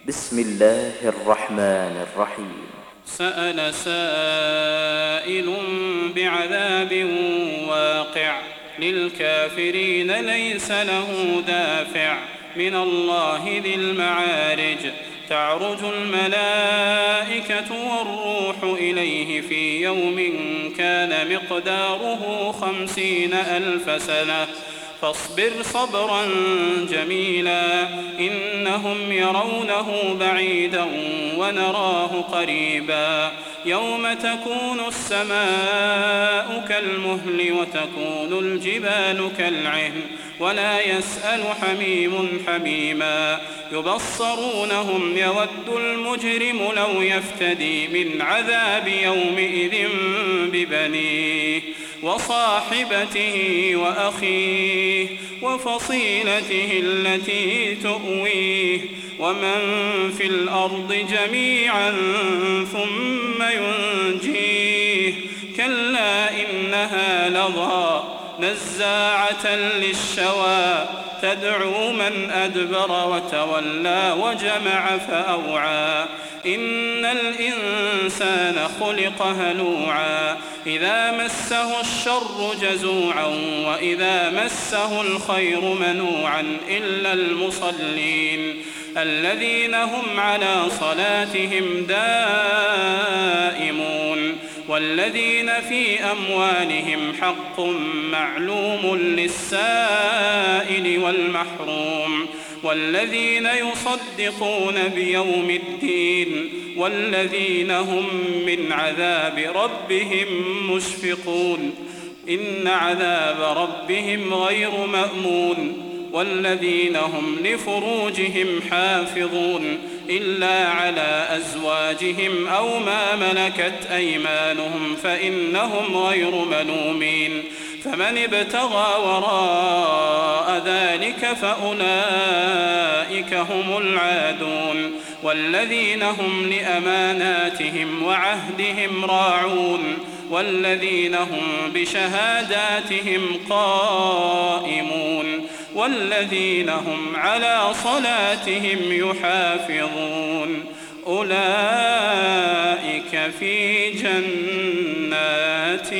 بسم الله الرحمن الرحيم. سأل سائل بعذاب واقع للكافرين ليس له دافع من الله ذي المعارج تعرج الملائكة والروح إليه في يوم كان مقداره 50,000 سنة فاصبر صبرا جميلا إنهم يرونه بعيدا ونراه قريبا يوم تكون السماء كالمهل وتكون الجبال كالعهن ولا يسأل حميم حميما يبصرونهم يود المجرم لو يفتدي من عذاب يومئذ ببنيه وصاحبته وأخيه وفصيلته التي تؤويه ومن في الأرض جميعا ثم ينجيه كلا إنها لظى نزاعة للشوى تدعو من أدبر وتولى وجمع فأوعى إن الإنسان خلق هلوعا إذا مسه الشر جزوعا وإذا مسه الخير منوعا إلا المصلين الذين هم على صلاتهم دائمون والذين في أموالهم حق معلوم للسائل والمحروم والذين يصدقون بيوم الدين والذين هم من عذاب ربهم مشفقون إن عذاب ربهم غير مأمون والذين هم لفروجهم حافظون إلا على أزواجهم أو ما ملكت أيمانهم فإنهم غير ملومين فمن ابتغى وراء ذلك فأولئك هم العادون والذين هم لأماناتهم وعهدهم راعون والذين هم بشهاداتهم قائمون والذين هم على صلاتهم يحافظون أولئك في جنات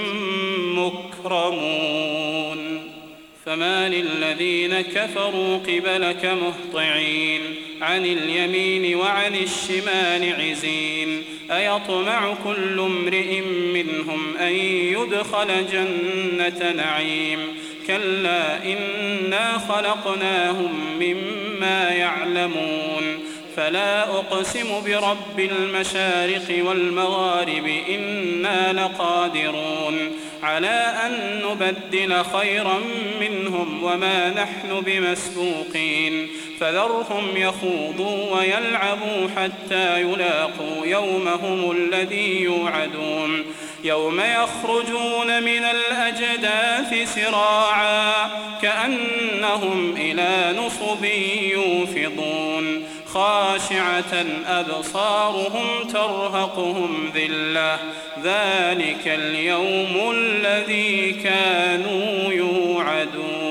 مكرمون فما للذين كفروا قبلك مهطعين عن اليمين وعن الشمال عزين أيطمع كل امرئ منهم أن يدخل جنة نعيم كلا إنا خلقناهم مما يعلمون فلا أقسم برب المشارق والمغارب إنا لقادرون على أن نبدل خيرا منهم وما نحن بمسبوقين فذرهم يخوضوا ويلعبوا حتى يلاقوا يومهم الذي يوعدون يوم يخرجون من الأجداث سراعا كأنهم إلى نصب يوفضون خاشعة أبصارهم ترهقهم ذلة ذلك اليوم الذي كانوا يوعدون.